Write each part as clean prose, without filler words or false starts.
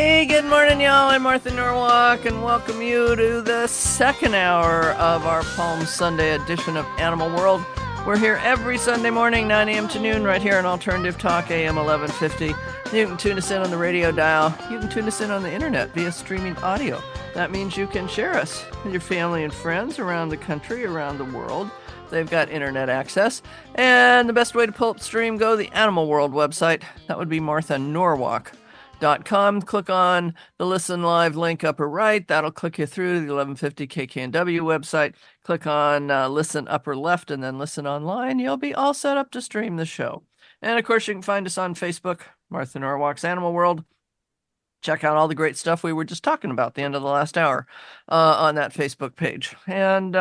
Hey, good morning, y'all. I'm Martha Norwalk, and welcome you to the second hour of our Palm Sunday edition of Animal World. We're here every Sunday morning, 9 a.m. to noon, right here on Alternative Talk, AM 1150. You can tune us in on the radio dial. You can tune us in on the internet via streaming audio. That means you can share us with your family and friends around the country, around the world. They've got internet access. And the best way to pull up stream, go to the Animal World website. That would be marthanorwalk.com. Click on the Listen Live link upper right. That'll click you through to the 1150 KKNW website. Click on Listen upper left and then Listen Online. You'll be all set up to stream the show. And of course, you can find us on Facebook, Martha Norwalk's Animal World. Check out all the great stuff we were just talking about at the end of the last hour on that Facebook page. And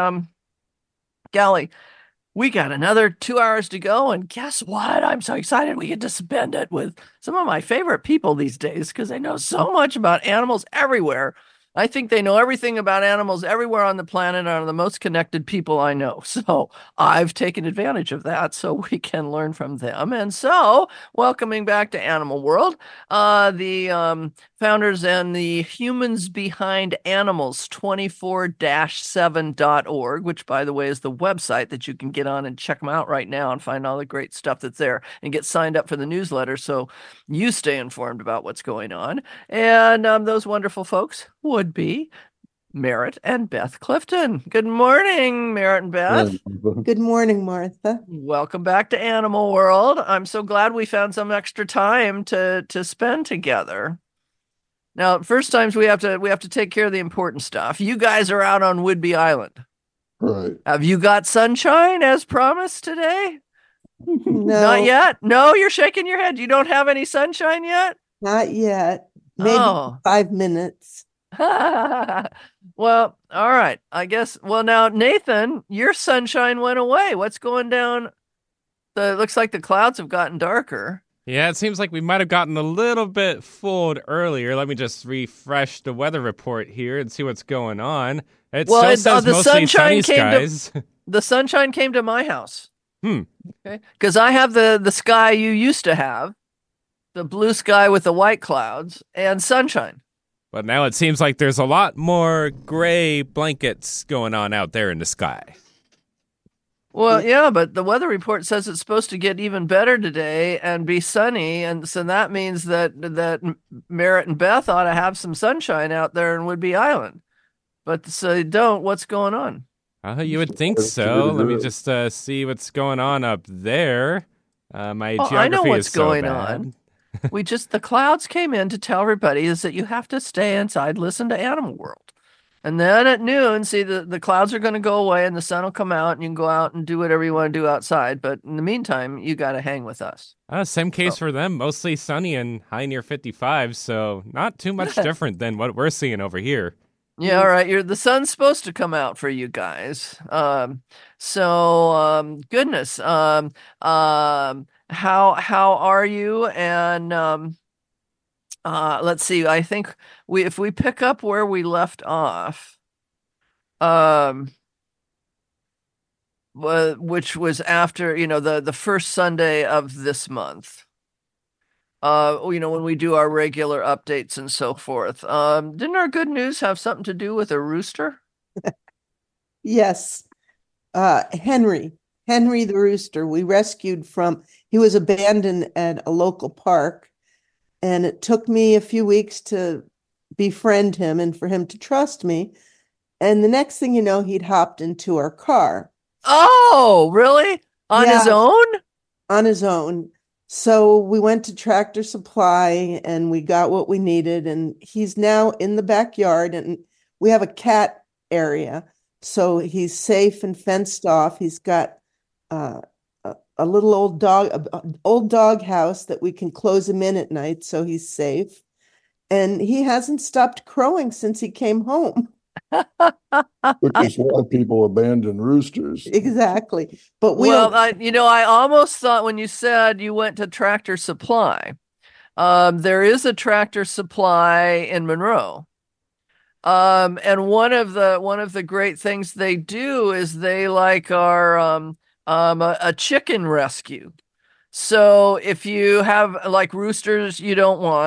golly, we got another 2 hours to go, and guess what? I'm so excited we get to spend it with some of my favorite people these days because they know so much about animals everywhere. I think they know everything about animals everywhere on the planet and are the most connected people I know. So I've taken advantage of that so we can learn from them. And so, welcoming back to Animal World, the founders and the Humans Behind Animals 24-7.org, which, by the way, is the website that you can get on and check them out right now and find all the great stuff that's there and get signed up for the newsletter so you stay informed about what's going on. And those wonderful folks would be Merritt and Beth Clifton. Good morning, Merritt and Beth. Good morning, Martha. Welcome back to Animal World. I'm so glad we found some extra time to spend together. Now, first times we have to take care of the important stuff. You guys are out on Whidbey Island. Right. Have you got sunshine as promised today? No, Not yet? No, you're shaking your head. You don't have any sunshine yet? not yet. Maybe 5 minutes. Well, all right. I guess. Well, now, Nathan, your sunshine went away. What's going down? It looks like the clouds have gotten darker. Yeah, it seems like we might have gotten a little bit fooled earlier. Let me just refresh the weather report here and see what's going on. It still says the mostly sunny skies. The sunshine came to my house. Okay. Because I have the sky you used to have, the blue sky with the white clouds and sunshine. But now it seems like there's a lot more gray blankets going on out there in the sky. Well, yeah, but the weather report says it's supposed to get even better today and be sunny, and so that means that Merritt and Beth ought to have some sunshine out there in Whidbey Island. But so they don't. What's going on? You would think so. Let me just see what's going on up there. My geography I know what's is so going bad. on. The clouds came in to tell everybody is that you have to stay inside, listen to Animal World. And then at noon, see, the clouds are going to go away and the sun will come out and you can go out and do whatever you want to do outside. But in the meantime, you got to hang with us. Same case for them. Mostly sunny and high near 55, so not too much different than what we're seeing over here. Yeah, all right. The sun's supposed to come out for you guys. Goodness. How are you? And let's see. I think if we pick up where we left off, which was after the first Sunday of this month. When we do our regular updates and so forth. Didn't our good news have something to do with a rooster? Yes. Henry the rooster, we rescued he was abandoned at a local park. And it took me a few weeks to befriend him and for him to trust me. And the next thing you know, he'd hopped into our car. Oh, really? On his own? On his own. So we went to Tractor Supply and we got what we needed. And he's now in the backyard and we have a cat area. So he's safe and fenced off. He's got a little old dog house that we can close him in at night. So he's safe. And he hasn't stopped crowing since he came home. Which is why people abandon roosters. Exactly. But I almost thought when you said you went to Tractor Supply, there is a Tractor Supply in Monroe. And one of the great things they do is they are a chicken rescue. So if you have like roosters you don't want,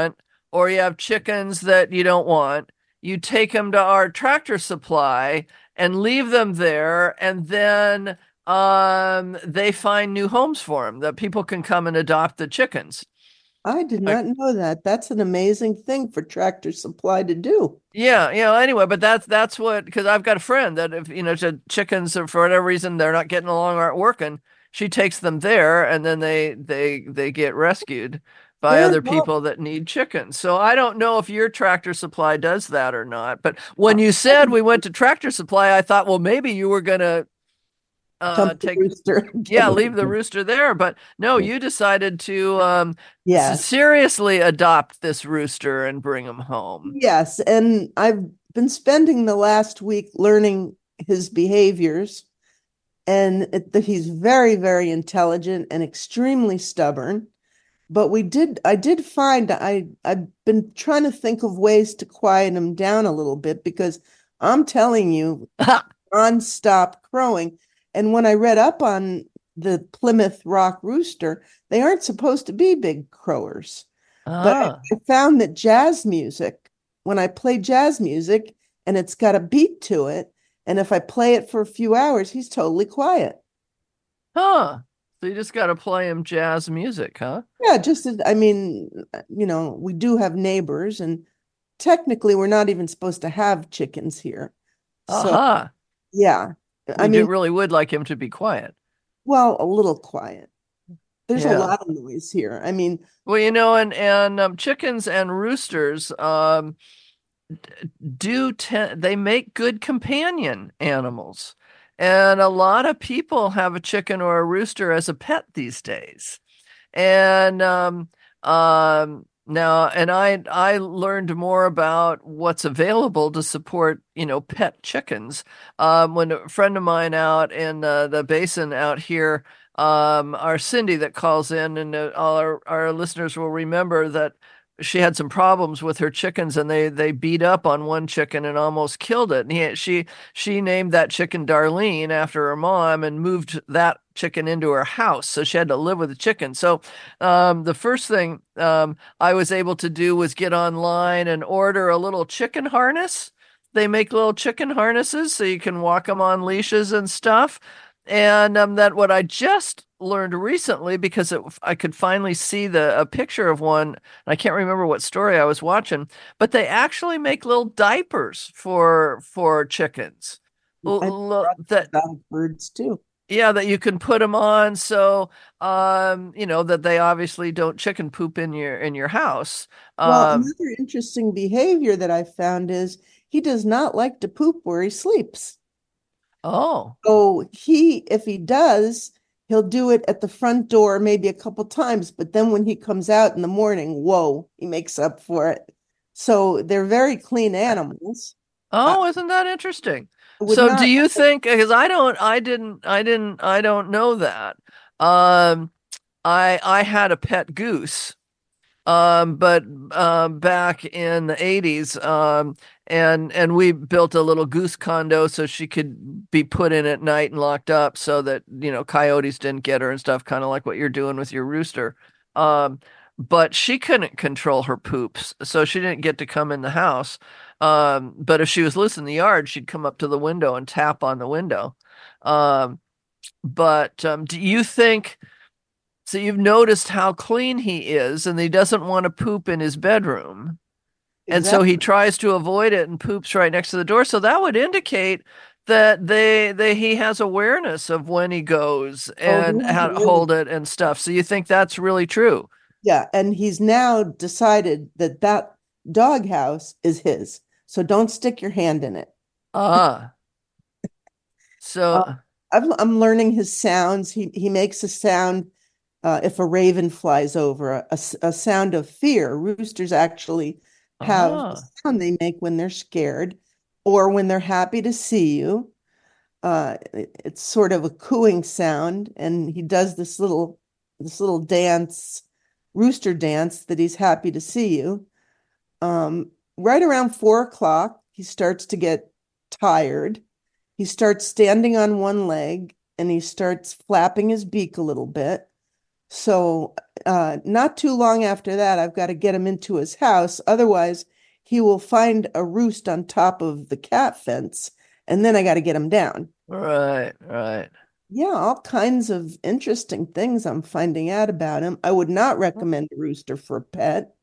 or you have chickens that you don't want, you take them to our Tractor Supply and leave them there, and then they find new homes for them that people can come and adopt the chickens. I did not know that. That's an amazing thing for Tractor Supply to do. Yeah, anyway, but that's what, because I've got a friend that if, chickens or for whatever reason they're not getting along, aren't working, she takes them there and then they get rescued by There, other well, people that need chickens. So I don't know if your Tractor Supply does that or not. But when you said we went to Tractor Supply, I thought, well, maybe you were gonna dump the take rooster. leave the rooster there. But no, you decided to Yes. seriously adopt this rooster and bring him home. Yes, and I've been spending the last week learning his behaviors, and that he's very, very intelligent and extremely stubborn. But I did find I've been trying to think of ways to quiet him down a little bit because I'm telling you, nonstop crowing. And when I read up on the Plymouth Rock rooster, they aren't supposed to be big crowers. But I found that jazz music, when I play jazz music and it's got a beat to it, and if I play it for a few hours, he's totally quiet. Huh. So you just got to play him jazz music, huh? Yeah, I mean, we do have neighbors, and technically we're not even supposed to have chickens here. So, yeah, I mean, really would like him to be quiet. well, a little quiet. There's a Yeah. lot of noise here. I mean, Well, and chickens and roosters they make good companion animals. And a lot of people have a chicken or a rooster as a pet these days. And now, and I learned more about what's available to support, pet chickens. When a friend of mine out in the basin out here, our Cindy that calls in, and all our listeners will remember that she had some problems with her chickens, and they beat up on one chicken and almost killed it. And she named that chicken Darlene after her mom and moved that chicken into her house, so she had to live with the chicken. So the first thing I was able to do was get online and order a little chicken harness. They make little chicken harnesses so you can walk them on leashes and stuff. And that what I just learned recently, because I could finally see a picture of one. I can't remember what story I was watching, but they actually make little diapers for chickens. that birds too. Yeah, that you can put them on, so that they obviously don't chicken poop in your house. Well, another interesting behavior that I found is he does not like to poop where he sleeps. Oh. So if he does, he'll do it at the front door maybe a couple times, but then when he comes out in the morning, whoa, he makes up for it. So they're very clean animals. Oh, isn't that interesting? So do you think, because I don't know that. I had a pet goose, but back in the 80s, and we built a little goose condo so she could be put in at night and locked up so that, coyotes didn't get her and stuff, kind of like what you're doing with your rooster. But she couldn't control her poops, so she didn't get to come in the house. But if she was loose in the yard, she'd come up to the window and tap on the window. But do you think, so you've noticed how clean he is, and he doesn't want to poop in his bedroom. And so he tries to avoid it and poops right next to the door. So that would indicate that he has awareness of when he goes and how to hold it and stuff. So you think that's really true? Yeah, and he's now decided that doghouse is his. So don't stick your hand in it. So I'm learning his sounds. He makes a sound if a raven flies over, a sound of fear. Roosters actually have a sound they make when they're scared or when they're happy to see you. It's sort of a cooing sound, and he does this little dance, rooster dance, that he's happy to see you. Right around 4 o'clock, he starts to get tired. He starts standing on one leg and he starts flapping his beak a little bit. So not too long after that, I've got to get him into his house. Otherwise, he will find a roost on top of the cat fence, and then I got to get him down. Right, right. Yeah, all kinds of interesting things I'm finding out about him. I would not recommend a rooster for a pet.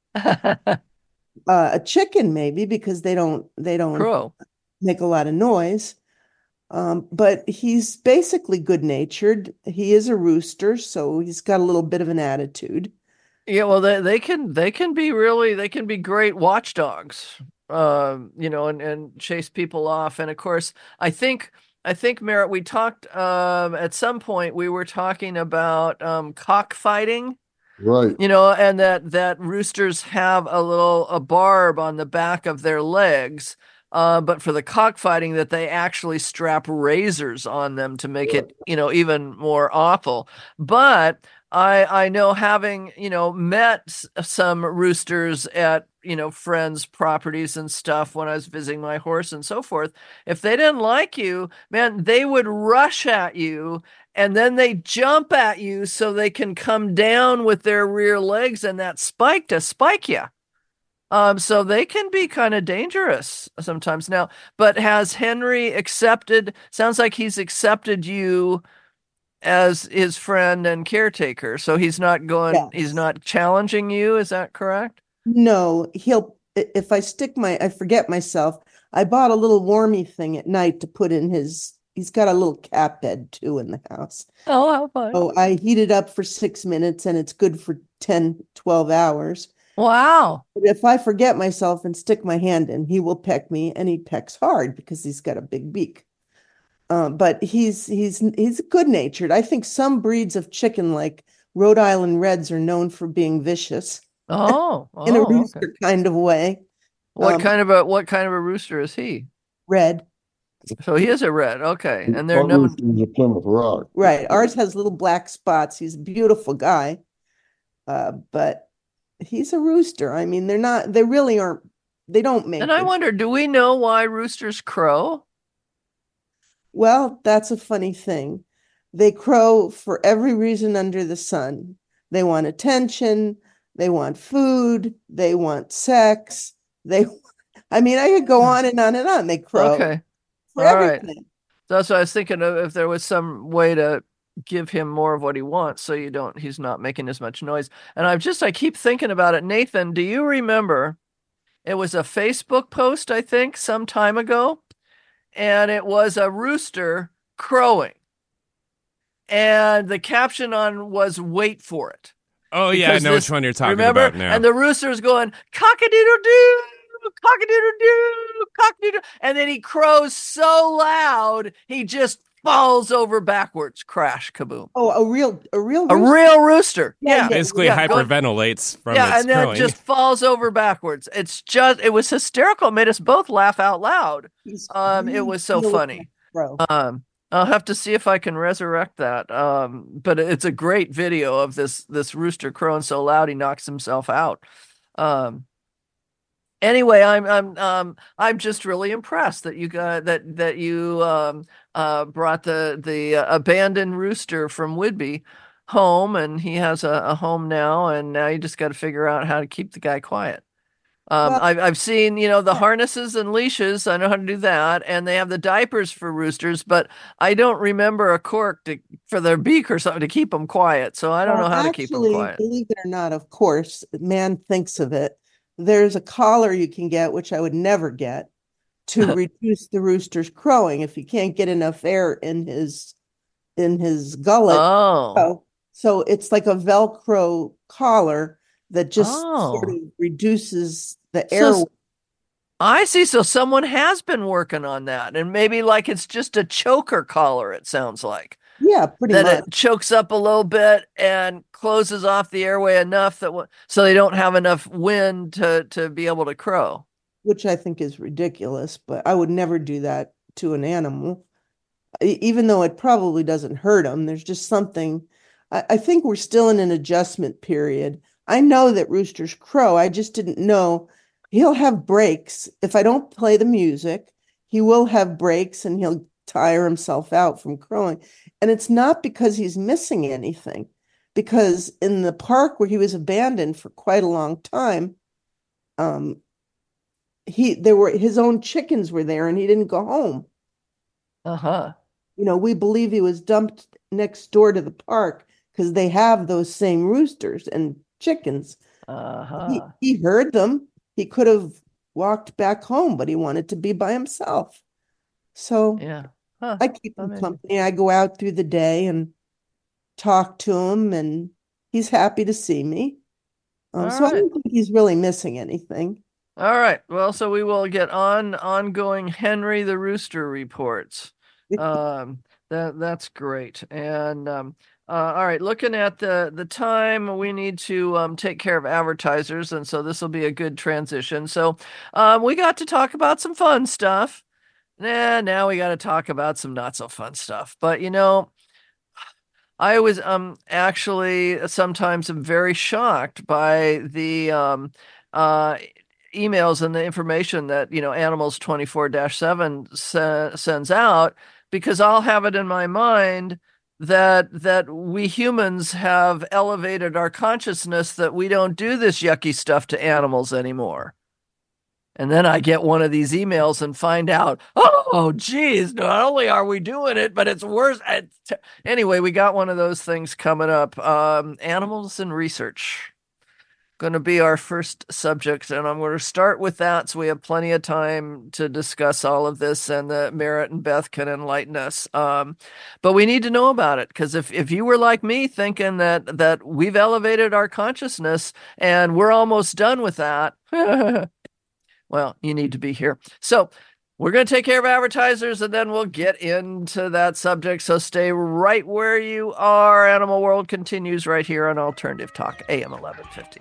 A chicken maybe because they don't Crow. make a lot of noise. But he's basically good-natured. He is a rooster, so he's got a little bit of an attitude. Yeah, well, they can be really they can be great watchdogs, and chase people off. And of course, I think Merritt, we talked at some point we were talking about cockfighting, Right. and that roosters have a barb on the back of their legs. But for the cockfighting, that they actually strap razors on them to make it, even more awful. But I know, having, met some roosters at, friends' properties and stuff when I was visiting my horse and so forth, if they didn't like you, man, they would rush at you and then they jump at you so they can come down with their rear legs and that spike to spike you. So they can be kind of dangerous sometimes now. But has Henry accepted? Sounds like he's accepted you as his friend and caretaker. So he's not he's Yes. not challenging you. Is that correct? No, if I forget myself, I bought a little warmy thing at night to put in he's got a little cat bed too in the house. Oh, how fun. So I heat it up for 6 minutes and it's good for 10, 12 hours. Wow. But if I forget myself and stick my hand in, he will peck me, and he pecks hard because he's got a big beak. But he's good-natured. I think some breeds of chicken, like Rhode Island Reds, are known for being vicious Oh, in a okay. rooster kind of way. What kind of a rooster is he? Red, So he is a red. Okay. And they're Our known. rooster is a Plymouth Rock. right? Ours has little black spots. He's a beautiful guy, but he's a rooster. I mean, they really aren't. They don't make And I good. wonder, do we know why roosters crow? Well, that's a funny thing. They crow for every reason under the sun. They want attention, they want food, they want sex. I mean, I could go on and on and on. They crow Okay. for All right. everything. That's what I was thinking of, if there was some way to give him more of what he wants so he's not making as much noise. And I keep thinking about it. Nathan, do you remember it was a Facebook post, I think, some time ago, and it was a rooster crowing. And the caption on was "Wait for it." Oh yeah, I know which one you're talking remember? about now. And the rooster's going cock-a-doodle-doo, cock-a-doodle-doo, cock-a-doodle, and then he crows so loud he just falls over backwards, crash, kaboom. Oh, a real A rooster? real rooster. Yeah, Basically hyperventilates from its and then crowing. just falls over backwards. It was hysterical. It made us both laugh out loud. It was so funny. I'll have to see if I can resurrect that. But it's a great video of this rooster crowing so loud he knocks himself out. Anyway, I'm just really impressed that you got that you brought the abandoned rooster from Whidbey home, and he has a home now, and now you just got to figure out how to keep the guy quiet. Well- I've seen, the harnesses and leashes. I know how to do that, and they have the diapers for roosters, but I don't remember a cork for their beak or something to keep them quiet. So I don't know how to keep them quiet. Believe it or not, of course, man thinks of it. There's a collar you can get, which I would never get, to reduce the rooster's crowing if he can't get enough air in his gullet. Oh. So it's like a Velcro collar that just Oh. sort of reduces the air. I see. So someone has been working on that, and maybe like it's just a choker collar, it sounds like. Yeah, pretty That much. it chokes up a little bit and closes off the airway enough so they don't have enough wind to be able to crow. Which I think is ridiculous, but I would never do that to an animal. Even though it probably doesn't hurt them, there's just something. I think we're still in an adjustment period. I know that roosters crow. I just didn't know. He'll have breaks. If I don't play the music, he will have breaks and he'll tire himself out from crowing. And it's not because he's missing anything, because in the park where he was abandoned for quite a long time, his own chickens were there and he didn't go home. Uh-huh. We believe he was dumped next door to the park because they have those same roosters and chickens. Uh-huh. He heard them. He could have walked back home, but he wanted to be by himself. So yeah. Huh. I keep him company. I go out through the day and talk to him, and he's happy to see me. So I don't think he's really missing anything. All right. Well, so we will get ongoing Henry the Rooster reports. That's great. And all right, looking at the time, we need to take care of advertisers, and so this will be a good transition. So we got to talk about some fun stuff. Now we got to talk about some not so fun stuff. But I always actually sometimes am very shocked by the emails and the information that Animals 24-7 sends out, because I'll have it in my mind that we humans have elevated our consciousness, that we don't do this yucky stuff to animals anymore. And then I get one of these emails and find out, oh, geez, not only are we doing it, but it's worse. Anyway, we got one of those things coming up. Animals and research. Going to be our first subject, and I'm going to start with that so we have plenty of time to discuss all of this, and Merritt and Beth can enlighten us. But we need to know about it, because if you were like me thinking that we've elevated our consciousness and we're almost done with that, well, you need to be here. So we're going to take care of advertisers, and then we'll get into that subject. So stay right where you are. Animal World continues right here on Alternative Talk, AM 1150.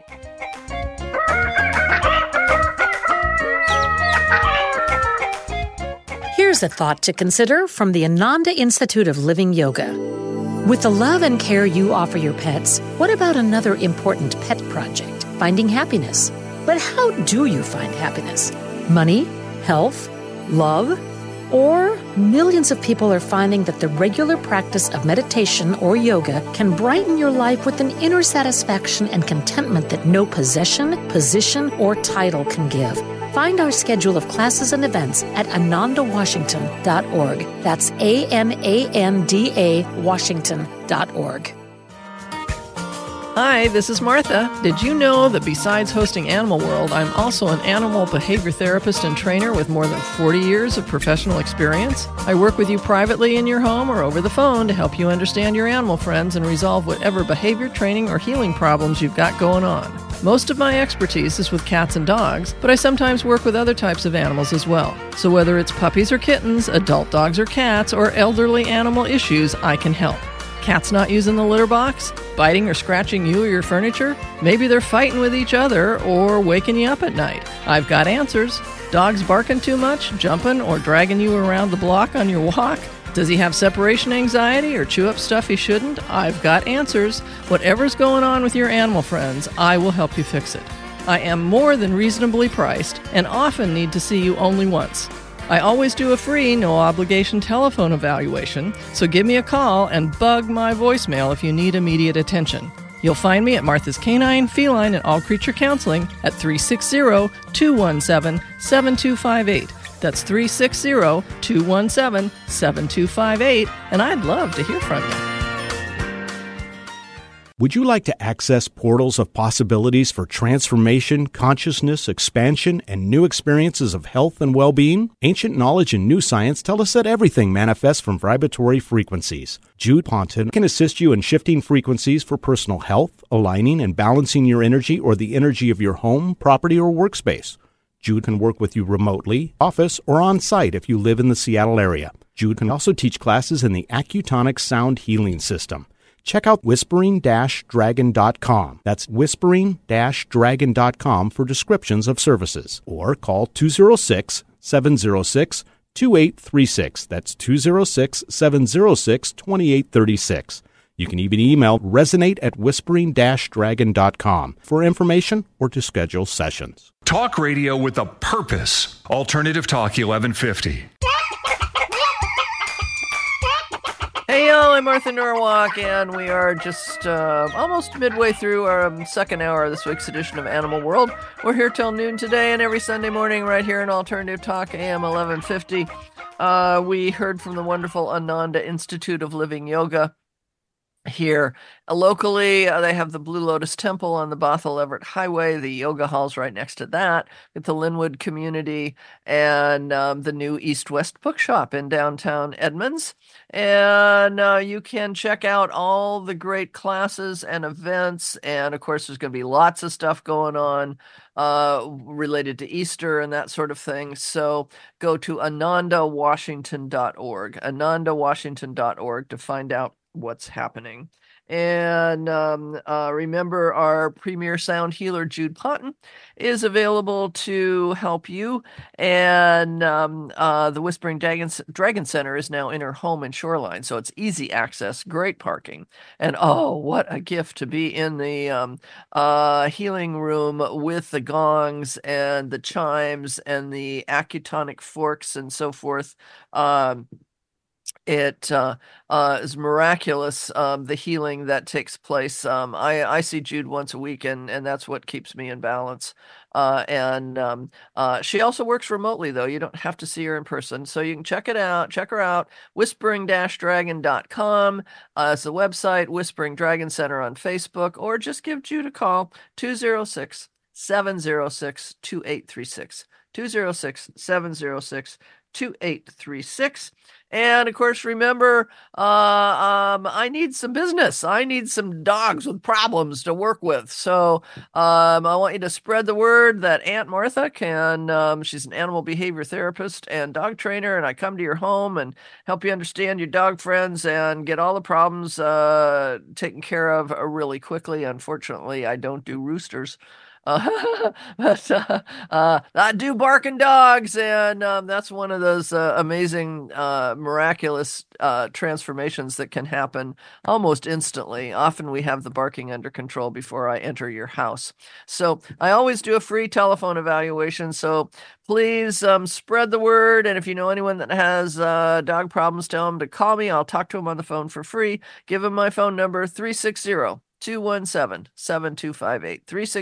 Here's a thought to consider from the Ananda Institute of Living Yoga. With the love and care you offer your pets, what about another important pet project, finding happiness? But how do you find happiness? Money? Health? Love? Or millions of people are finding that the regular practice of meditation or yoga can brighten your life with an inner satisfaction and contentment that no possession, position, or title can give. Find our schedule of classes and events at anandawashington.org. That's ANANDA Washington.org. Hi, this is Martha. Did you know that besides hosting Animal World, I'm also an animal behavior therapist and trainer with more than 40 years of professional experience? I work with you privately in your home or over the phone to help you understand your animal friends and resolve whatever behavior, training, or healing problems you've got going on. Most of my expertise is with cats and dogs, but I sometimes work with other types of animals as well. So whether it's puppies or kittens, adult dogs or cats, or elderly animal issues, I can help. Cats not using the litter box? Biting or scratching you or your furniture? Maybe they're fighting with each other or waking you up at night. I've got answers. Dogs barking too much, jumping or dragging you around the block on your walk? Does he have separation anxiety or chew up stuff he shouldn't? I've got answers. Whatever's going on with your animal friends, I will help you fix it. I am more than reasonably priced and often need to see you only once. I always do a free, no-obligation telephone evaluation, so give me a call and bug my voicemail if you need immediate attention. You'll find me at Martha's Canine, Feline, and All Creature Counseling at 360-217-7258. That's 360-217-7258, and I'd love to hear from you. Would you like to access portals of possibilities for transformation, consciousness, expansion, and new experiences of health and well-being? Ancient knowledge and new science tell us that everything manifests from vibratory frequencies. Jude Ponton can assist you in shifting frequencies for personal health, aligning and balancing your energy or the energy of your home, property, or workspace. Jude can work with you remotely, office, or on-site if you live in the Seattle area. Jude can also teach classes in the Accutonic Sound Healing System. Check out whispering-dragon.com. That's whispering-dragon.com for descriptions of services. Or call 206-706-2836. That's 206-706-2836. You can even email resonate@whispering-dragon.com for information or to schedule sessions. Talk radio with a purpose. Alternative Talk 1150. Hey, Well, I'm Martha Norwalk, and we are just almost midway through our second hour of this week's edition of Animal World. We're here till noon today and every Sunday morning right here in Alternative Talk, AM 1150. We heard from the wonderful Ananda Institute of Living Yoga here locally. They have the Blue Lotus Temple on the Bothell Everett Highway. The yoga hall's right next to that. At the Linwood community and the new East West Bookshop in downtown Edmonds. And you can check out all the great classes and events. And of course, there's going to be lots of stuff going on related to Easter and that sort of thing. So go to anandawashington.org, anandawashington.org to find out what's happening. And remember, our premier sound healer, Jude Ponton, is available to help you. And the Whispering Dragon Center is now in her home in Shoreline, so it's easy access, great parking. And oh, what a gift to be in the healing room with the gongs and the chimes and the acutonic forks and so forth. It is miraculous, the healing that takes place. I see Jude once a week, and that's what keeps me in balance. She also works remotely, though. You don't have to see her in person. So you can check her out, whispering-dragon.com. It's the website, Whispering Dragon Center on Facebook, or just give Jude a call, 206-706-2836. 206-706-2836. And of course, remember, I need some business. I need some dogs with problems to work with. So I want you to spread the word that Aunt Martha can, she's an animal behavior therapist and dog trainer, and I come to your home and help you understand your dog friends and get all the problems taken care of really quickly. Unfortunately, I don't do roosters. But I do barking dogs, and that's one of those amazing, miraculous transformations that can happen almost instantly. Often we have the barking under control before I enter your house. So I always do a free telephone evaluation, so please spread the word, and if you know anyone that has dog problems, tell them to call me. I'll talk to them on the phone for free. Give them my phone number, 360-217-7258.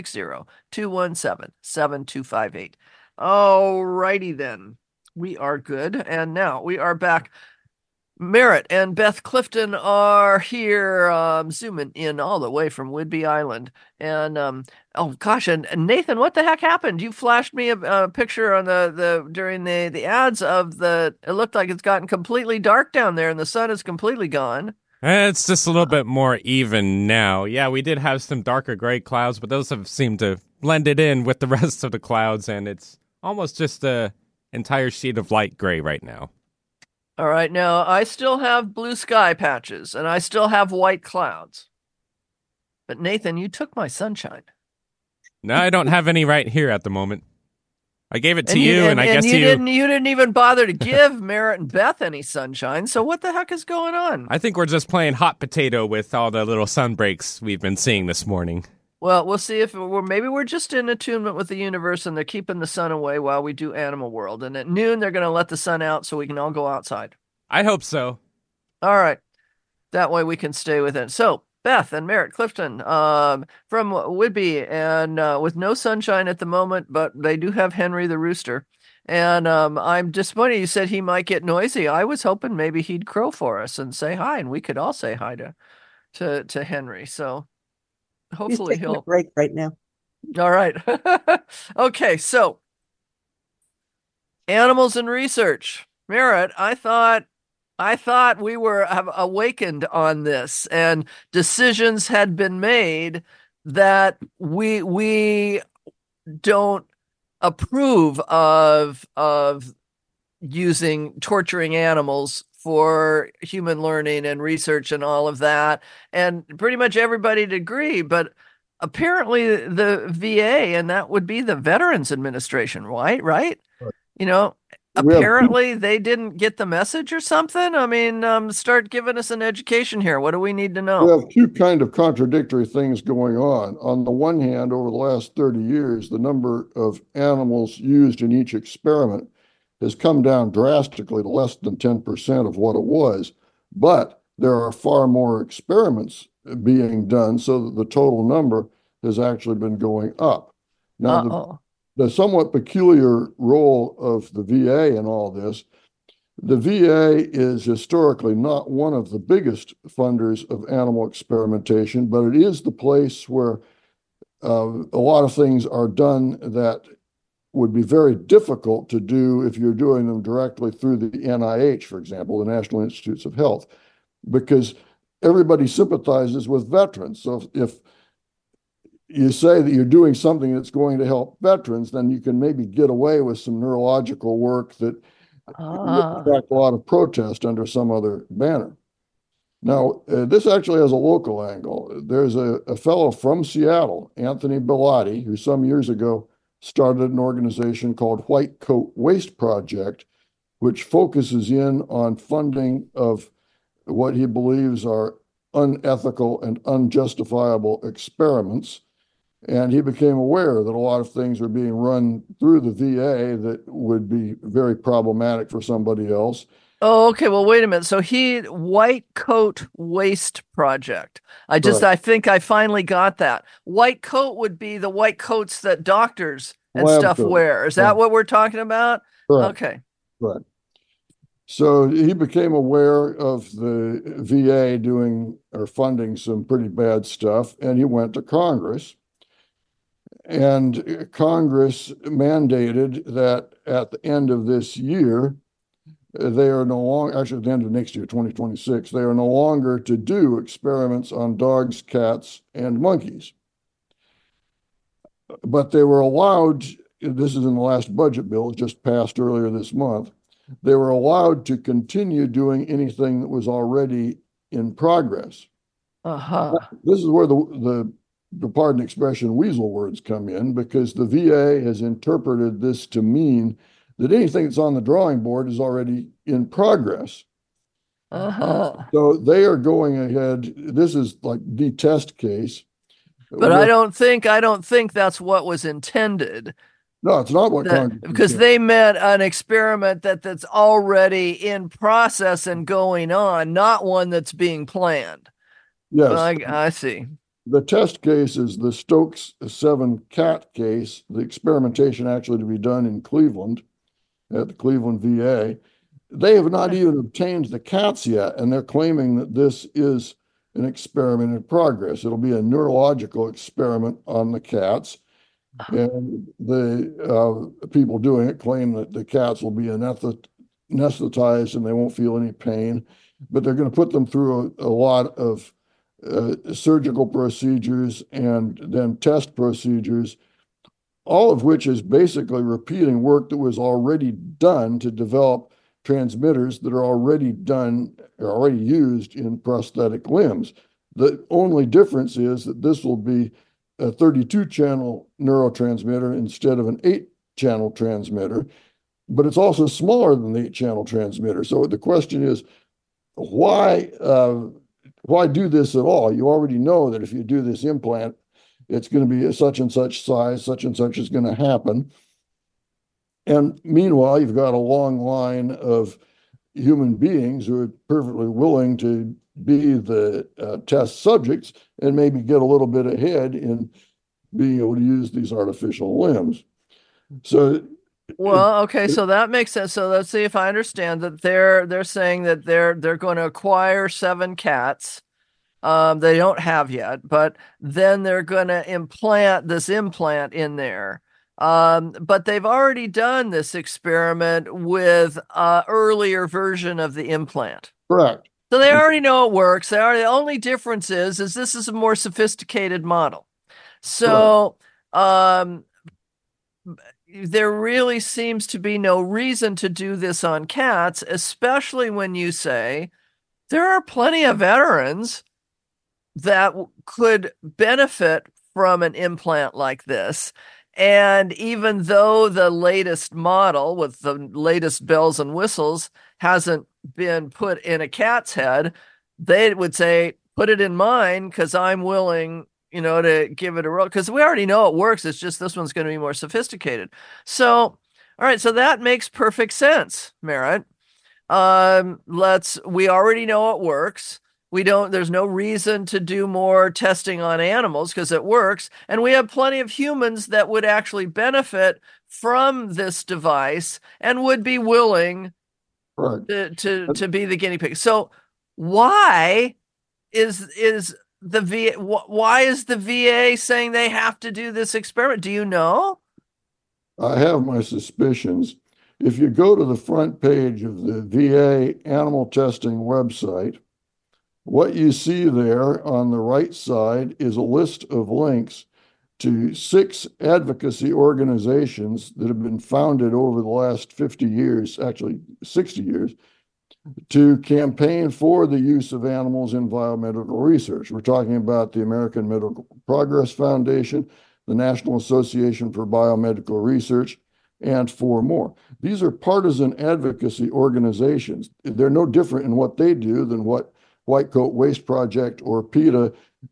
360-217-7258. All righty then. We are good. And now we are back. Merritt and Beth Clifton are here, zooming in all the way from Whidbey Island. And oh gosh, and Nathan, what the heck happened? You flashed me a picture on the during the ads of it looked like it's gotten completely dark down there and the sun is completely gone. It's just a little bit more even now. Yeah, we did have some darker gray clouds, but those have seemed to blended in with the rest of the clouds, and it's almost just an entire sheet of light gray right now. All right, now I still have blue sky patches, and I still have white clouds. But Nathan, you took my sunshine. No, I don't have any right here at the moment. I gave it to you, and I guess you didn't even bother to give Merritt and Beth any sunshine. So what the heck is going on? I think we're just playing hot potato with all the little sun breaks we've been seeing this morning. Well, we'll see if maybe we're just in attunement with the universe, and they're keeping the sun away while we do Animal World. And at noon, they're going to let the sun out so we can all go outside. I hope so. All right, that way we can stay within. So Beth and Merritt Clifton from Whidbey, and with no sunshine at the moment, but they do have Henry the rooster. And I'm disappointed you said he might get noisy. I was hoping maybe he'd crow for us and say hi, and we could all say hi to Henry. So hopefully he'll break right now. All right. Okay, so animals and research. Merritt, I thought we have awakened on this, and decisions had been made that we don't approve of torturing animals for human learning and research and all of that. And pretty much everybody'd agree, but apparently the VA, and that would be the Veterans Administration, right? You know, apparently they didn't get the message or something. I mean, start giving us an education here. What do we need to know? We have two kind of contradictory things going on. On the one hand, over the last 30 years, the number of animals used in each experiment has come down drastically to less than 10% of what it was. But there are far more experiments being done, so that the total number has actually been going up. Now, Uh-oh. the somewhat peculiar role of the VA in all this, the VA is historically not one of the biggest funders of animal experimentation, but it is the place where a lot of things are done that would be very difficult to do if you're doing them directly through the NIH, for example, the National Institutes of Health, because everybody sympathizes with veterans. So if you say that you're doing something that's going to help veterans, then you can maybe get away with some neurological work that would attract a lot of protest under some other banner. Now, this actually has a local angle. There's a fellow from Seattle, Anthony Bellotti, who some years ago started an organization called White Coat Waste Project, which focuses in on funding of what he believes are unethical and unjustifiable experiments. And he became aware that a lot of things are being run through the VA that would be very problematic for somebody else. Oh, okay. Well, wait a minute. So White Coat Waste Project. I think I finally got that. White coat would be the white coats that doctors and Lab stuff coat. wear. Is that what we're talking about? Correct. Okay. Right. So he became aware of the VA doing or funding some pretty bad stuff, and he went to Congress. And Congress mandated that at the end of this year, they are no longer, actually at the end of next year, 2026, they are no longer to do experiments on dogs, cats, and monkeys. But they were allowed, this is in the last budget bill, just passed earlier this month, they were allowed to continue doing anything that was already in progress. Uh-huh. This is where the pardon the expression, weasel words come in, because the VA has interpreted this to mean that anything that's on the drawing board is already in progress. Uh-huh. So they are going ahead. This is like the test case. But I don't think that's what was intended. No, it's not what Congress because intended. they meant an experiment that's already in process and going on, not one that's being planned. Yes. I see. The test case is the Stokes 7 cat case, the experimentation actually to be done in Cleveland at the Cleveland VA. They have not even obtained the cats yet, and they're claiming that this is an experiment in progress. It'll be a neurological experiment on the cats. And the people doing it claim that the cats will be anesthetized and they won't feel any pain, but they're going to put them through a lot of surgical procedures and then test procedures, all of which is basically repeating work that was already done to develop transmitters that are already used in prosthetic limbs. The only difference is that this will be a 32-channel neurotransmitter instead of an 8-channel transmitter, but it's also smaller than the 8-channel transmitter. So the question is, why do this at all? You already know that if you do this implant, it's going to be a such and such size, such and such is going to happen. And meanwhile, you've got a long line of human beings who are perfectly willing to be the test subjects and maybe get a little bit ahead in being able to use these artificial limbs. So, well, okay, so that makes sense. So let's see if I understand that they're saying that they're going to acquire 7 cats. They don't have yet, but then they're going to implant this implant in there. But they've already done this experiment with an earlier version of the implant. Correct. So they already know it works. The only difference is this is a more sophisticated model. So there really seems to be no reason to do this on cats, especially when you say there are plenty of veterans that could benefit from an implant like this. And even though the latest model with the latest bells and whistles hasn't been put in a cat's head, they would say, put it in mine because I'm willing, to give it a roll. Because we already know it works. It's just this one's going to be more sophisticated. So, all right. So that makes perfect sense, Merritt. We already know it works. there's no reason to do more testing on animals because it works. And we have plenty of humans that would actually benefit from this device and would be willing Right. to be the guinea pig. So why is why is the VA saying they have to do this experiment? Do you know? I have my suspicions. If you go to the front page of the VA animal testing website, what you see there on the right side is a list of links to 6 advocacy organizations that have been founded over the last 50 years, actually 60 years, to campaign for the use of animals in biomedical research. We're talking about the American Medical Progress Foundation, the National Association for Biomedical Research, and 4 more. These are partisan advocacy organizations. They're no different in what they do than what White Coat Waste Project or PETA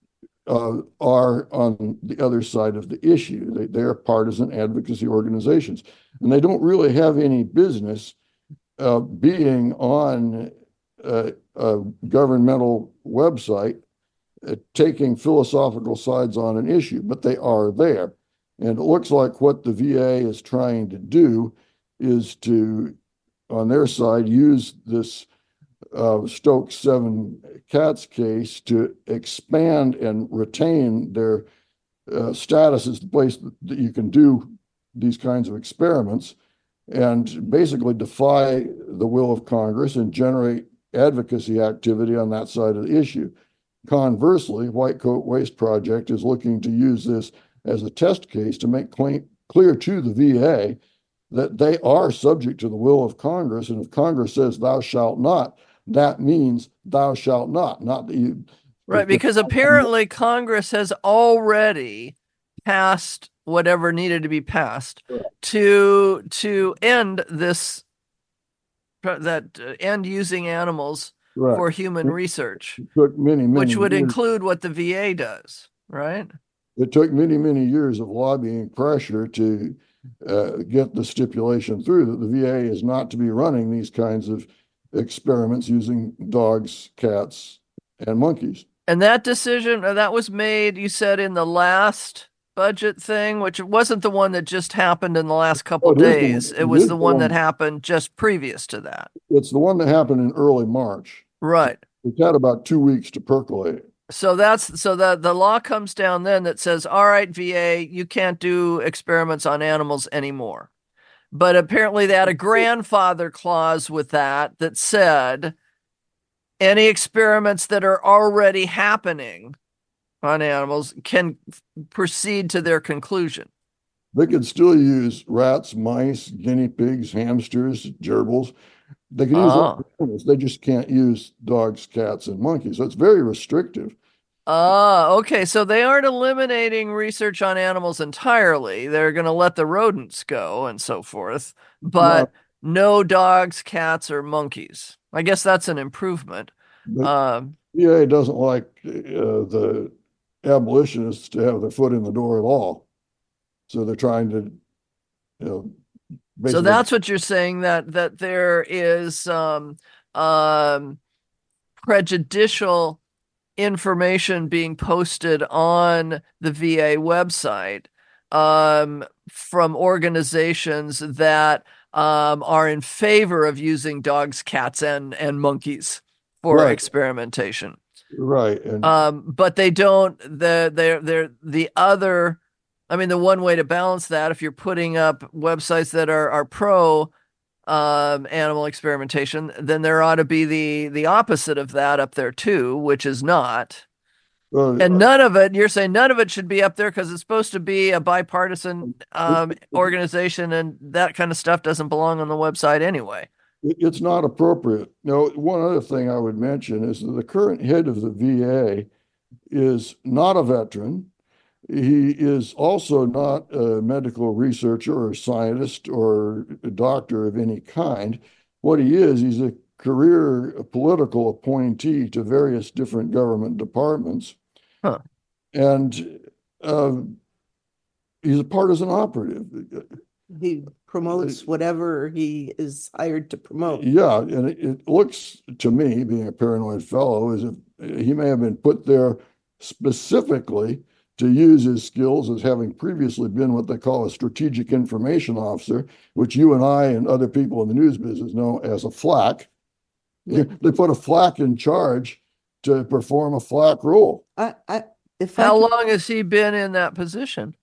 are on the other side of the issue. They are partisan advocacy organizations, and they don't really have any business being on a governmental website taking philosophical sides on an issue, but they are there. And it looks like what the VA is trying to do is to, on their side, use this Stokes 7 cats case to expand and retain their status as the place that you can do these kinds of experiments and basically defy the will of Congress and generate advocacy activity on that side of the issue. Conversely, White Coat Waste Project is looking to use this as a test case to make clear to the VA that they are subject to the will of Congress. And if Congress says thou shalt not, that means thou shalt not that you. Right, because apparently Congress has already passed whatever needed to be passed to end this, end using animals for human research, it took many which would years. include what the VA does, right? It took many years of lobbying pressure to get the stipulation through that the VA is not to be running these kinds of experiments using dogs, cats, and monkeys. And that decision, that was made, you said, in the last budget thing, which wasn't the one that just happened in the last couple of days. It was the one that happened just previous to that. It's the one that happened in early March. Right. It's had about 2 weeks to percolate. So the law comes down then that says, all right, VA, you can't do experiments on animals anymore. But apparently they had a grandfather clause with that said any experiments that are already happening on animals can proceed to their conclusion. They could still use rats, mice, guinea pigs, hamsters, gerbils. They can use animals. They just can't use dogs, cats, and monkeys. So it's very restrictive. Okay. So they aren't eliminating research on animals entirely. They're going to let the rodents go and so forth, but no dogs, cats, or monkeys. I guess that's an improvement. VA doesn't like the abolitionists to have their foot in the door at all. So they're trying to, so that's what you're saying, that there is prejudicial information being posted on the VA website from organizations that are in favor of using dogs, cats, and monkeys for experimentation. Right. And but they don't, they're the other, I mean, the one way to balance that, if you're putting up websites that are pro animal experimentation, then there ought to be the opposite of that up there too, which is not. And none of it, you're saying none of it should be up there because it's supposed to be a bipartisan organization, and that kind of stuff doesn't belong on the website anyway. It's not appropriate. One other thing I would mention is that the current head of the VA is not a veteran. He is also not a medical researcher or a scientist or a doctor of any kind. What he is, he's a career political appointee to various different government departments. Huh. And he's a partisan operative. He promotes whatever he is hired to promote. Yeah, and it looks to me, being a paranoid fellow, as if He may have been put there specifically to use his skills as having previously been what they call a strategic information officer, which you and I and other people in the news business know as a FLAC. They put a FLAC in charge to perform a FLAC role. How long has he been in that position?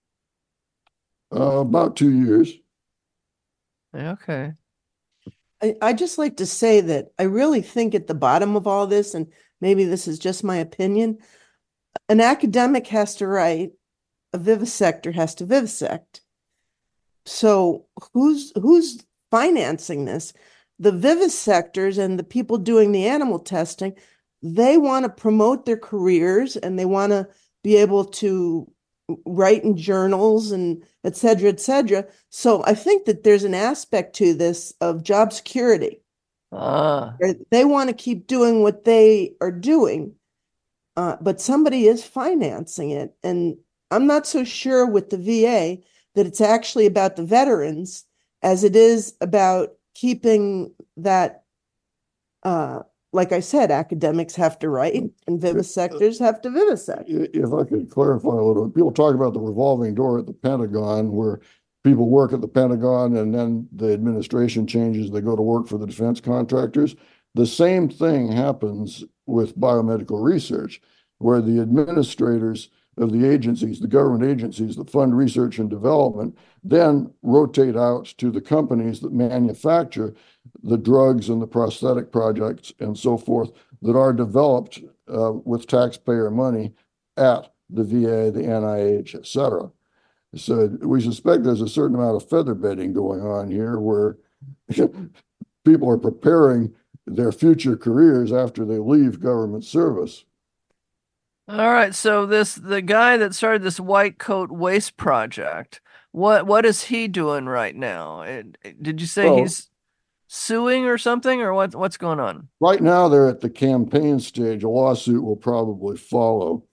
About 2 years. Okay. I just like to say that I really think at the bottom of all this, and maybe this is just my opinion, an academic has to write, a vivisector has to vivisect. So who's financing this? The vivisectors and the people doing the animal testing, they want to promote their careers and they want to be able to write in journals and et cetera, et cetera. So I think that there's an aspect to this of job security. They want to keep doing what they are doing, but somebody is financing it. And I'm not so sure with the VA that it's actually about the veterans as it is about keeping that, like I said, academics have to write and vivisectors have to vivisect. If I could clarify a little, people talk about the revolving door at the Pentagon where people work at the Pentagon and then the administration changes, they go to work for the defense contractors. The same thing happens with biomedical research, where the administrators of the agencies, the government agencies that fund research and development, then rotate out to the companies that manufacture the drugs and the prosthetic projects and so forth that are developed with taxpayer money at the VA, the NIH, et cetera. So we suspect there's a certain amount of feather bedding going on here where people are preparing their future careers after they leave government service. All right. So the guy that started this White Coat Waste Project, what is he doing right now? Did you say he's suing or something, or what's going on? Right now, they're at the campaign stage. A lawsuit will probably follow.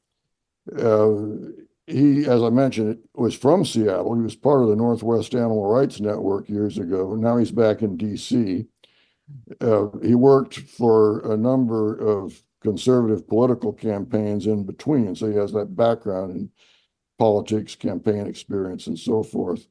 He, as I mentioned, was from Seattle. He was part of the Northwest Animal Rights Network years ago. Now he's back in D.C. He worked for a number of conservative political campaigns in between, so he has that background in politics, campaign experience, and so forth.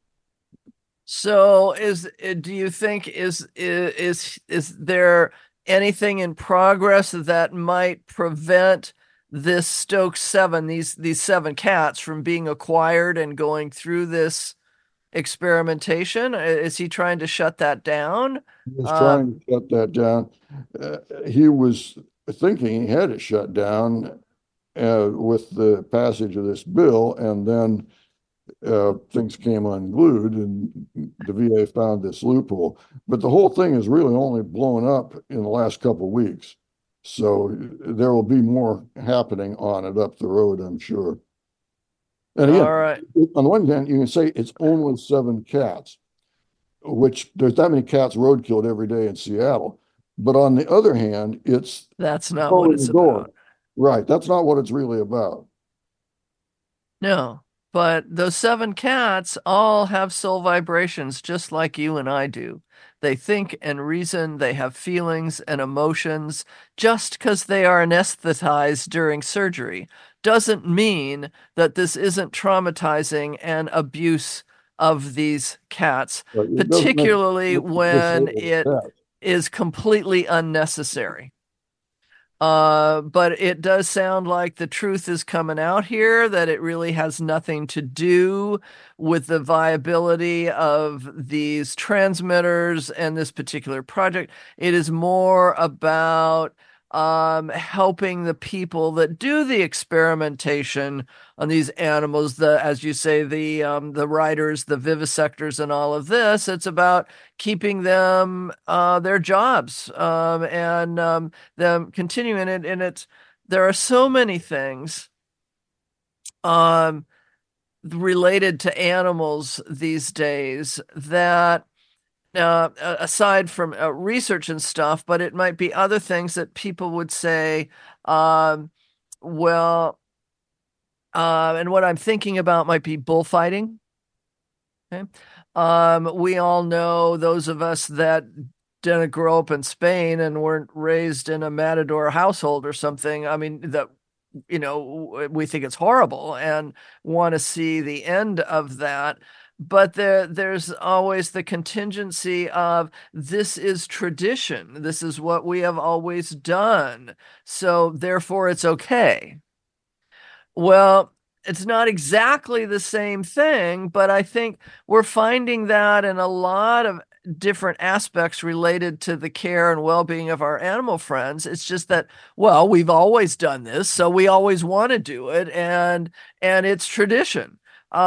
So do you think is there anything in progress that might prevent this Stokes 7, these 7 cats from being acquired and going through this experimentation? Is he trying to shut that down? He was trying to shut that down. He was thinking he had it shut down with the passage of this bill, and then things came unglued and the VA found this loophole. But the whole thing has really only blown up in the last couple of weeks. So there will be more happening on it up the road, I'm sure. And again, all right, on the one hand, you can say it's only 7 cats, which there's that many cats roadkilled every day in Seattle. But on the other hand, that's not what it's about. Right. That's not what it's really about. No, but those 7 cats all have soul vibrations just like you and I do. They think and reason, they have feelings and emotions. Just because they are anesthetized during surgery doesn't mean that this isn't traumatizing and abuse of these cats, particularly when it is completely unnecessary. But it does sound like the truth is coming out here, that it really has nothing to do with the viability of these transmitters and this particular project. It is more about helping the people that do the experimentation on these animals, as you say, the writers, the vivisectors, and all of this. It's about keeping them their jobs and them continuing it. And there are so many things related to animals these days that aside from research and stuff, but it might be other things that people would say, and what I'm thinking about might be bullfighting. Okay. We all know, those of us that didn't grow up in Spain and weren't raised in a matador household or something, I mean, that, we think it's horrible and want to see the end of that. But there's always the contingency of this is tradition. This is what we have always done. So therefore it's okay. Well, it's not exactly the same thing, but I think we're finding that in a lot of different aspects related to the care and well-being of our animal friends. It's just that, well, we've always done this, so we always want to do it, and it's tradition.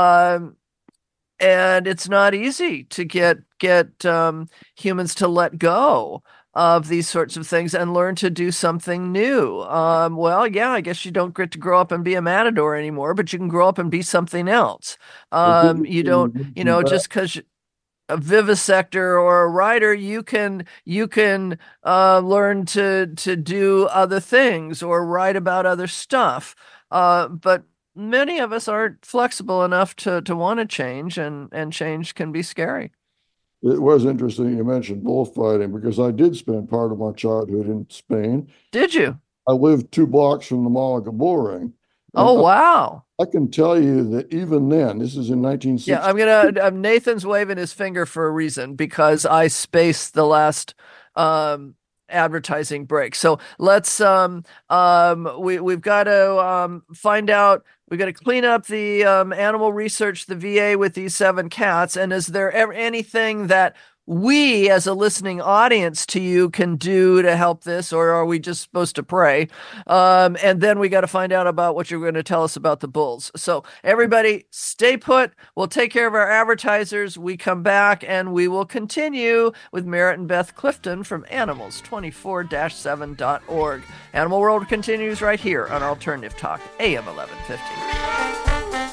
And it's not easy to get humans to let go of these sorts of things and learn to do something new. Well, yeah, I guess you don't get to grow up and be a matador anymore, but you can grow up and be something else. You don't, just because a vivisector or a writer, you can learn to do other things or write about other stuff. But many of us aren't flexible enough to want to change, and change can be scary. It was interesting you mentioned bullfighting, because I did spend part of my childhood in Spain. Did you? I lived 2 blocks from the Malaga bull ring. Oh, wow. I can tell you that even then, this is in 1960. Yeah, Nathan's waving his finger for a reason, because I spaced the last advertising break. So let's we've got to find out. We've got to clean up the animal research, the VA, with these 7 cats. And is there ever anything that we as a listening audience to you can do to help this, or are we just supposed to pray? And then we got to find out about what you're going to tell us about the bulls. So everybody stay put. We'll take care of our advertisers. We come back and we will continue with Merritt and Beth Clifton from animals24-7.org. Animal World continues right here on Alternative Talk, AM 1150.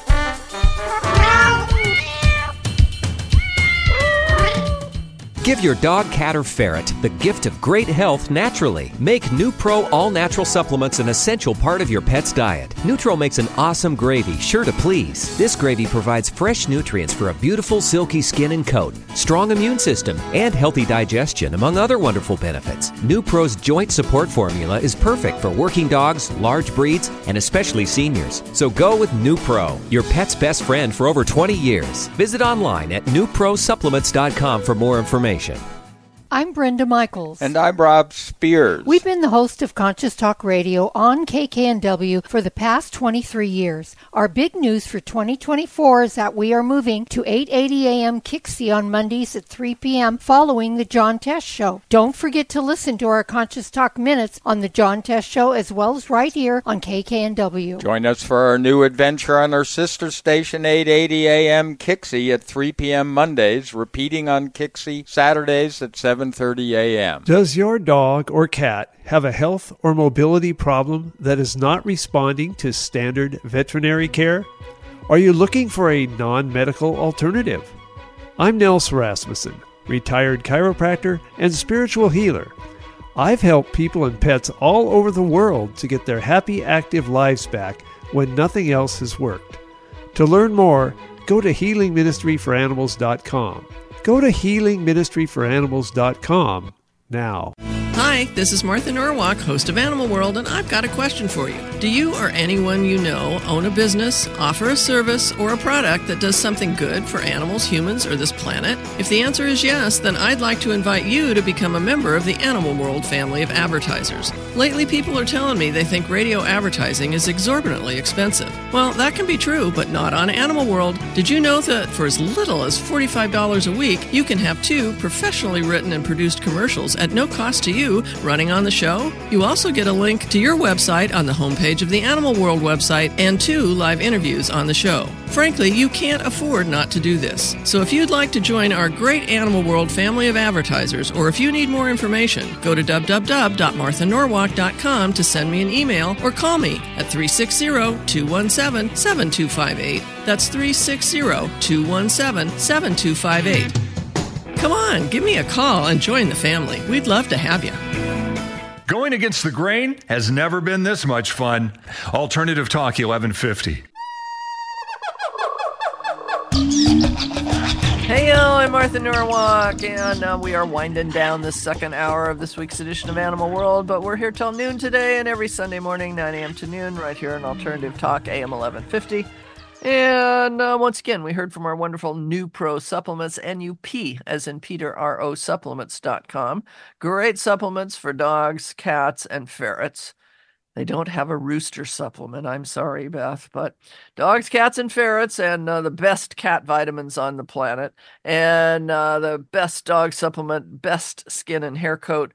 Give your dog, cat, or ferret the gift of great health naturally. Make NuPro all-natural supplements an essential part of your pet's diet. Nutro makes an awesome gravy, sure to please. This gravy provides fresh nutrients for a beautiful, silky skin and coat, strong immune system, and healthy digestion, among other wonderful benefits. NuPro's joint support formula is perfect for working dogs, large breeds, and especially seniors. So go with NuPro, your pet's best friend for over 20 years. Visit online at NuProSupplements.com for more information. I'm Brenda Michaels. And I'm Rob Spears. We've been the host of Conscious Talk Radio on KKNW for the past 23 years. Our big news for 2024 is that we are moving to 8:80 a.m. Kixie on Mondays at 3 p.m. following the John Test Show. Don't forget to listen to our Conscious Talk Minutes on the John Test Show, as well as right here on KKNW. Join us for our new adventure on our sister station, 8:80 a.m. Kixie at 3 p.m. Mondays, repeating on Kixie Saturdays at 7:30 a.m. Does your dog or cat have a health or mobility problem that is not responding to standard veterinary care? Are you looking for a non-medical alternative? I'm Nels Rasmussen, retired chiropractor and spiritual healer. I've helped people and pets all over the world to get their happy, active lives back when nothing else has worked. To learn more, go to healingministryforanimals.com. Go to healingministryforanimals.com now. Hi, this is Martha Norwalk, host of Animal World, and I've got a question for you. Do you or anyone you know own a business, offer a service, or a product that does something good for animals, humans, or this planet? If the answer is yes, then I'd like to invite you to become a member of the Animal World family of advertisers. Lately, people are telling me they think radio advertising is exorbitantly expensive. Well, that can be true, but not on Animal World. Did you know that for as little as $45 a week, you can have 2 professionally written and produced commercials at no cost to you running on the show? You also get a link to your website on the homepage of the Animal World website and 2 live interviews on the show. Frankly, you can't afford not to do this. So if you'd like to join our great Animal World family of advertisers, or if you need more information, go to www.marthanorwalk.com to send me an email or call me at 360-217-7258. That's 360-217-7258. Come on, give me a call and join the family. We'd love to have you. Going against the grain has never been this much fun. Alternative Talk 1150. Hey, I'm Martha Norwalk, and we are winding down the second hour of this week's edition of Animal World, but we're here till noon today, and every Sunday morning, 9 a.m. to noon, right here on Alternative Talk, AM 1150. And once again, we heard from our wonderful NuPro Supplements, NUP, as in Peter, RO Supplements.com. Great supplements for dogs, cats, and ferrets. They don't have a rooster supplement. I'm sorry, Beth, but dogs, cats, and ferrets, and the best cat vitamins on the planet, and the best dog supplement, best skin and hair coat,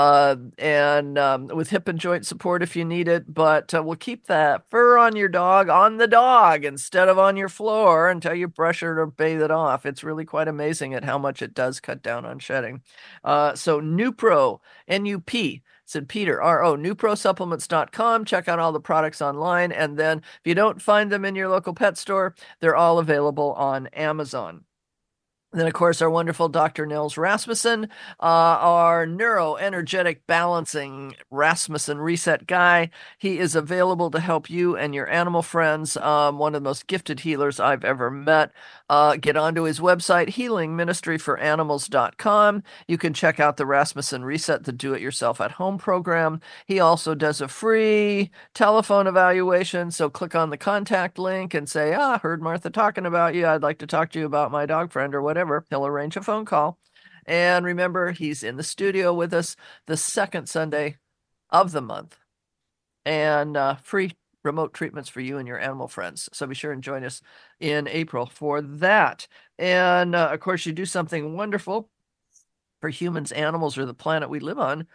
and with hip and joint support if you need it. But we'll keep that fur on your dog on the dog instead of on your floor until you brush it or bathe it off. It's really quite amazing at how much it does cut down on shedding. So NuPro, NUP. Said Peter, RO, NuProSupplements.com. Check out all the products online. And then if you don't find them in your local pet store, they're all available on Amazon. Then, of course, our wonderful Dr. Nils Rasmussen, our neuroenergetic balancing Rasmussen reset guy. He is available to help you and your animal friends. One of the most gifted healers I've ever met. Get onto his website, healingministryforanimals.com. You can check out the Rasmussen Reset, the do-it-yourself-at-home program. He also does a free telephone evaluation, so click on the contact link and say, heard Martha talking about you. I'd like to talk to you about my dog friend or whatever. He'll arrange a phone call. And remember, he's in the studio with us the second Sunday of the month. And free remote treatments for you and your animal friends. So be sure and join us in April for that. And of course, you do something wonderful for humans, animals, or the planet we live on.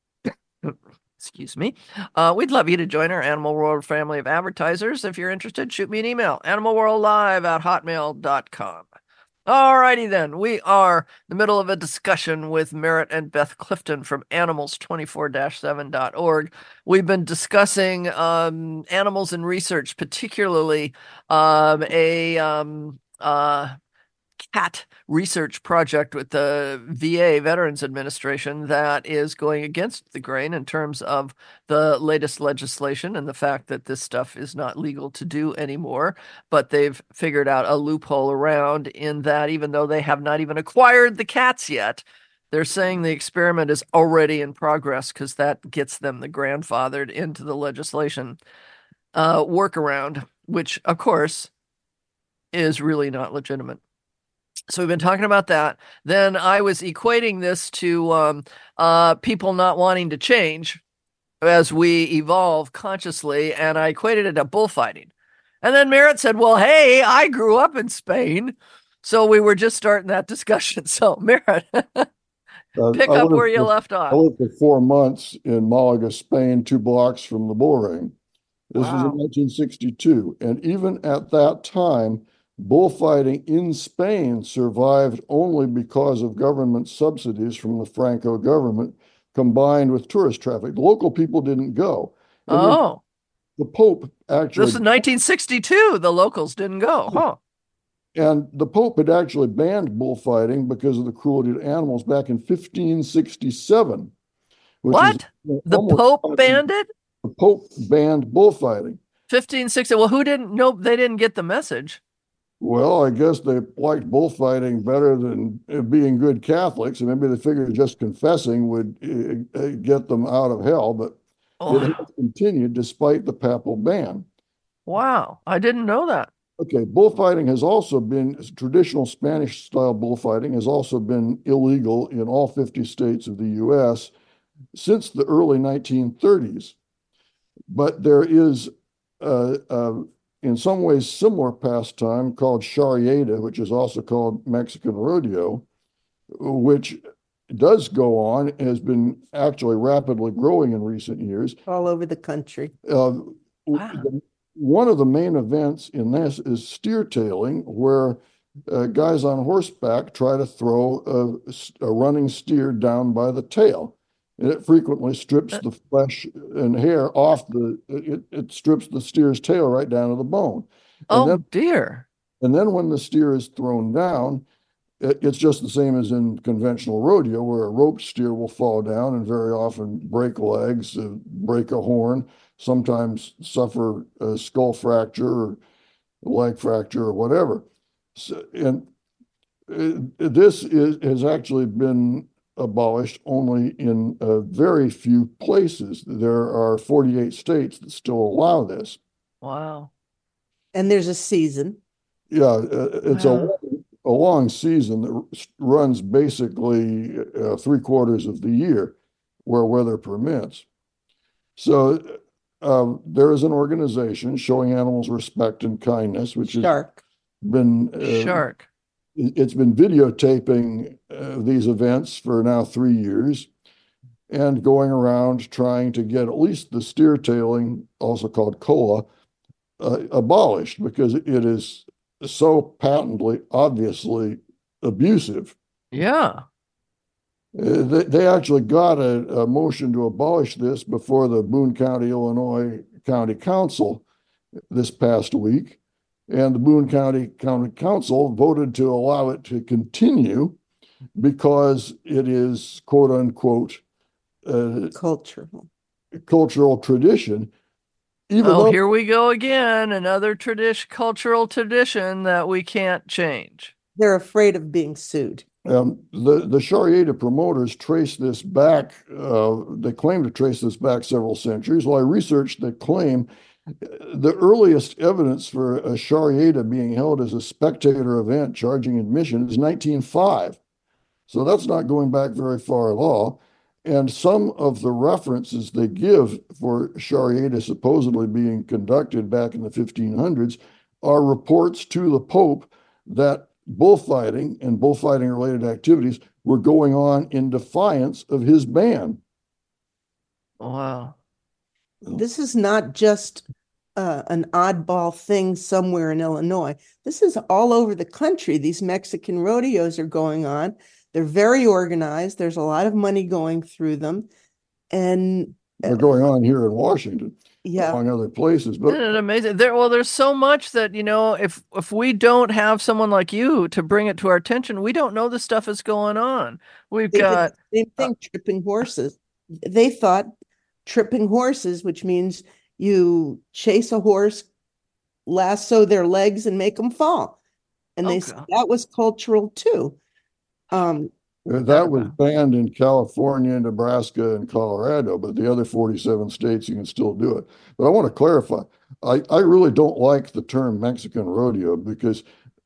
Excuse me. We'd love you to join our Animal World family of advertisers. If you're interested, shoot me an email, animalworldlive@hotmail.com. All righty then. We are in the middle of a discussion with Merritt and Beth Clifton from animals24-7.org. We've been discussing animals in research, particularly a cat research project with the VA Veterans Administration that is going against the grain in terms of the latest legislation and the fact that this stuff is not legal to do anymore. But they've figured out a loophole around in that even though they have not even acquired the cats yet, they're saying the experiment is already in progress because that gets them the grandfathered into the legislation workaround, which, of course, is really not legitimate. So we've been talking about that. Then I was equating this to people not wanting to change as we evolve consciously, and I equated it to bullfighting. And then Merritt said, well, hey, I grew up in Spain. So we were just starting that discussion. So Merritt, pick up where you left off. I lived for 4 months in Malaga, Spain, 2 blocks from the bull ring. This was in 1962. And even at that time, bullfighting in Spain survived only because of government subsidies from the Franco government combined with tourist traffic. The local people didn't go. And the Pope actually... This is 1962. The locals didn't go, huh? And the Pope had actually banned bullfighting because of the cruelty to animals back in 1567. What? The Pope banned it? The Pope banned bullfighting. 1560. Well, who didn't know? They didn't get the message. Well, I guess they liked bullfighting better than being good Catholics, and maybe they figured just confessing would get them out of hell, but it has continued despite the papal ban. Wow, I didn't know that. Okay, bullfighting has also been, traditional Spanish-style bullfighting has also been illegal in all 50 states of the U.S. since the early 1930s. But there is in some ways similar pastime called charreada, which is also called Mexican rodeo, which does go on, has been actually rapidly growing in recent years. All over the country. One of the main events in this is steer tailing, where guys on horseback try to throw a running steer down by the tail. And it frequently strips the flesh and hair off it strips the steer's tail right down to the bone. Dear. And then when the steer is thrown down, it's just the same as in conventional rodeo, where a roped steer will fall down and very often break legs, break a horn, sometimes suffer a skull fracture or leg fracture or whatever. So, and Has actually been abolished only in very few places. There are 48 states that still allow this. Wow. And there's a season. Yeah, it's Wow. a long season that runs basically 3/4 of the year where weather permits. So there is an organization showing animals respect and kindness, which has Shark. been Shark. it's been videotaping these events for now 3 years and going around trying to get at least the steer tailing, also called COLA, abolished because it is so patently, obviously abusive. Yeah. They actually got a motion to abolish this before the Boone County, Illinois County Council this past week. And the Boone County Council voted to allow it to continue because it is, quote unquote, cultural tradition. Even though here we go again, another cultural tradition that we can't change. They're afraid of being sued. The Shariata promoters trace this back. They claim to trace this back several centuries. Well, I researched the claim. The earliest evidence for a Shariata being held as a spectator event charging admission is 1905. So that's not going back very far at all. And some of the references they give for Shariata supposedly being conducted back in the 1500s are reports to the Pope that bullfighting and bullfighting related activities were going on in defiance of his ban. Wow. This is not just an oddball thing somewhere in Illinois. This is all over the country. These Mexican rodeos are going on. They're very organized. There's a lot of money going through them. And they're going on here in Washington, yeah, among other places. But isn't it amazing? There's so much that, if we don't have someone like you to bring it to our attention, we don't know the stuff is going on. We've got the same thing, tripping horses. They thought tripping horses, which means you chase a horse, lasso their legs, and make them fall. And they said that was cultural too. That was banned in California, Nebraska, and Colorado, but the other 47 states you can still do it. But I want to clarify, I really don't like the term Mexican rodeo because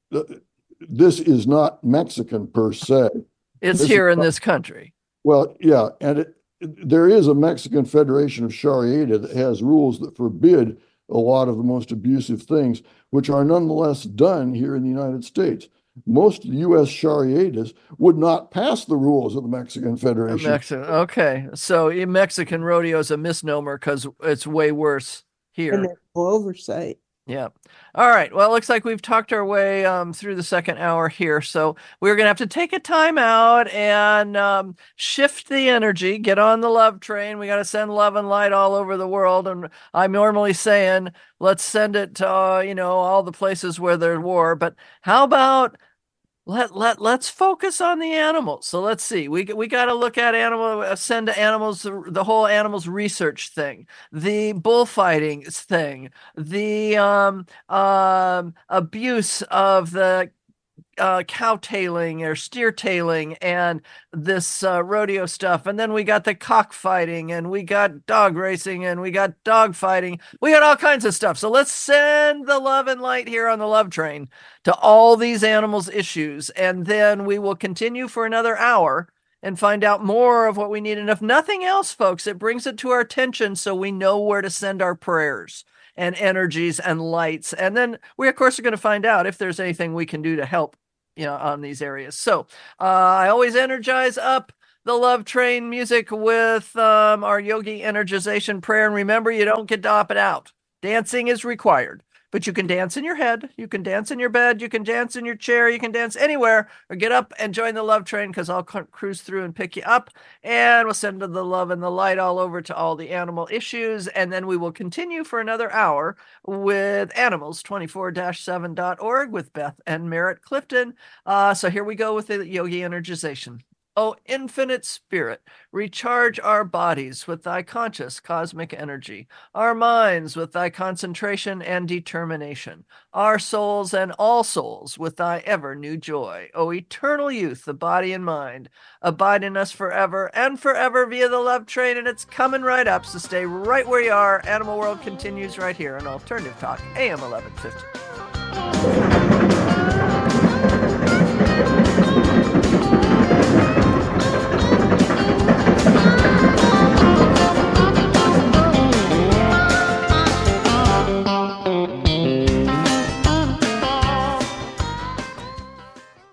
this is not Mexican per se. It's here in this country. Well, yeah, and there is a Mexican Federation of Shariata that has rules that forbid a lot of the most abusive things, which are nonetheless done here in the United States. Most U.S. Shariatas would not pass the rules of the Mexican Federation. Okay, so Mexican rodeo is a misnomer because it's way worse here. And there's no oversight. Yeah. All right. Well, it looks like we've talked our way through the second hour here. So we're going to have to take a time out and shift the energy, get on the love train. We got to send love and light all over the world. And I'm normally saying, let's send it to, all the places where there's war. But how about let's focus on the animals. So let's see. We got to look at send to animals, the whole animals research thing, the bullfighting thing, the abuse of the cow-tailing or steer-tailing and this rodeo stuff. And then we got the cockfighting and we got dog racing and we got dog fighting. We got all kinds of stuff. So let's send the love and light here on the love train to all these animals issues. And then we will continue for another hour and find out more of what we need. And if nothing else, folks, it brings it to our attention so we know where to send our prayers and energies and lights. And then we, of course, are going to find out if there's anything we can do to help on these areas. So I always energize up the love train music with our yogi energization prayer. And remember, you don't get to opt it out. Dancing is required, but you can dance in your head. You can dance in your bed. You can dance in your chair. You can dance anywhere or get up and join the love train because I'll cruise through and pick you up. And we'll send the love and the light all over to all the animal issues. And then we will continue for another hour with animals24-7.org with Beth and Merritt Clifton. So here we go with the yogi energization. O infinite spirit, recharge our bodies with thy conscious cosmic energy, our minds with thy concentration and determination, our souls and all souls with thy ever new joy. O eternal youth, the body and mind, abide in us forever and forever via the love train, and it's coming right up, so stay right where you are. Animal World continues right here on Alternative Talk, AM 1150.